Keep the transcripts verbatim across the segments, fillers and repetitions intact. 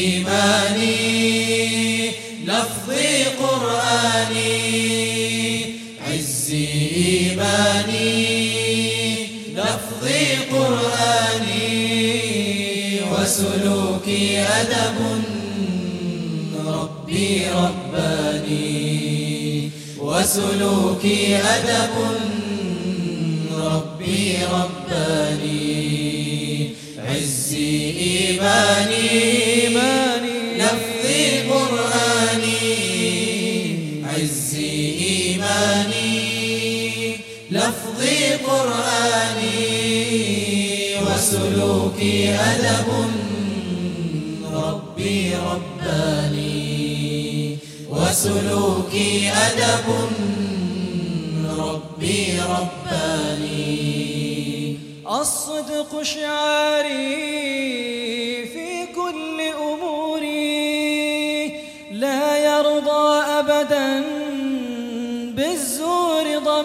إيماني لفظي قرآني عزي إيماني لفظي قرآني وسلوكي أدب ربي رباني وسلوكي أدب ربي رباني عزي إيماني لفظي قرآني عزي إيماني لفظي قرآني وسلوكي أدب ربي رباني وسلوكي أدب ربي رباني الصدق شعاري في كل أموري لا يرضى أبدا بالزور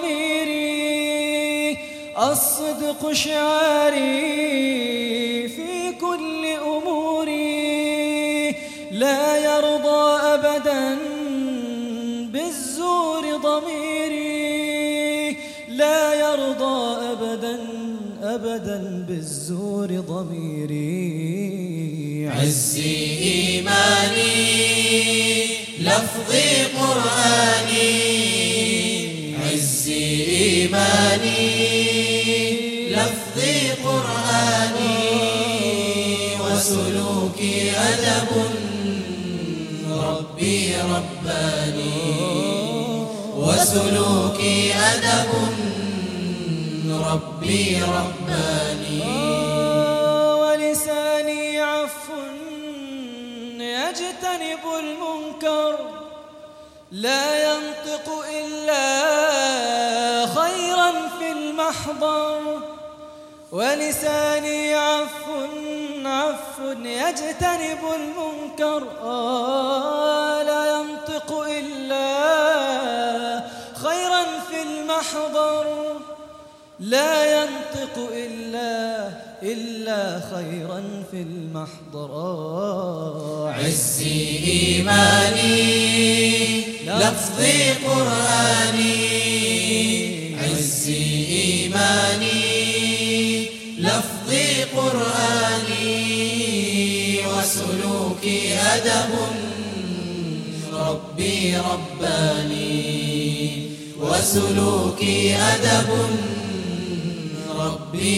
ضميري الصدق شعاري في كل أموري لا يرضى أبدا بالزور ضميري لا يرضى أبدا أبدا بالزور ضميري عزي إيماني لفظي قرآني عزي إيماني لفظي قرآني وسلوكي أدب ربي رباني وسلوكي أدب ربي رباني ولساني عف يجتنب المنكر لا ينطق إلا خيرا في المحضر ولساني عف عف يجتنب المنكر آه لا ينطق إلا خيرا في المحضر لا ينطق إلا إلا خيرا في المحضر عزي إيماني لفظي قرآني عزي إيماني لفظي قرآني وسلوكي أدب ربي رباني وسلوكي أدب ربي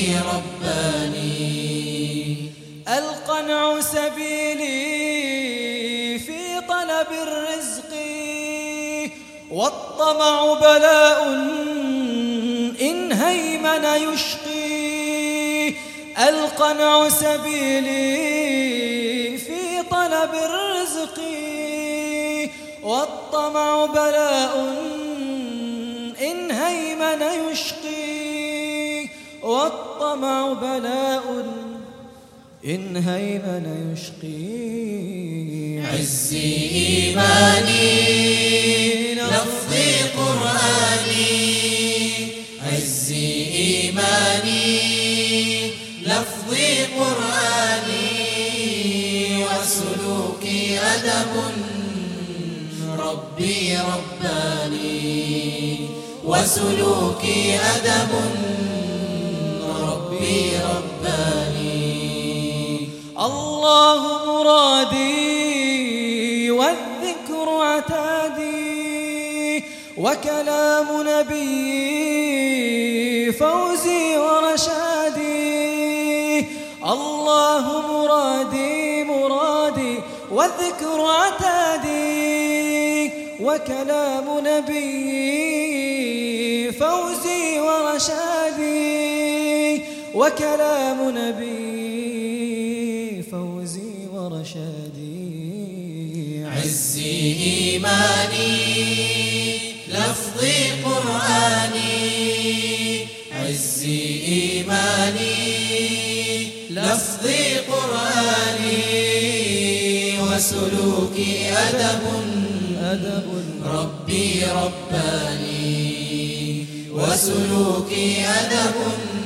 رباني القنع سبيلي في طلب الرزق والطمع بلاء إن هيمن يشقي القنع سبيلي في طلب الرزق والطمع بلاء إن هيمن يشقي والطمع بلاء إن هيمن يشقي عزي إيماني لفظي قرآني عزي إيماني لفظي قرآني وسلوكي أدب ربي رباني وسلوكي أدب ربي رباني الله مرادي والذكر عتادي وكلام نبي فوزي ورشادي الله مرادي مرادي والذكر عتادي وكلام نبي فوزي ورشادي وكلام نبي فوزي ورشادي عزي إيماني لفظي قرآني عزي إيماني لفظي قرآني وسلوكي أدب أدب ربي رباني وسلوكي أدب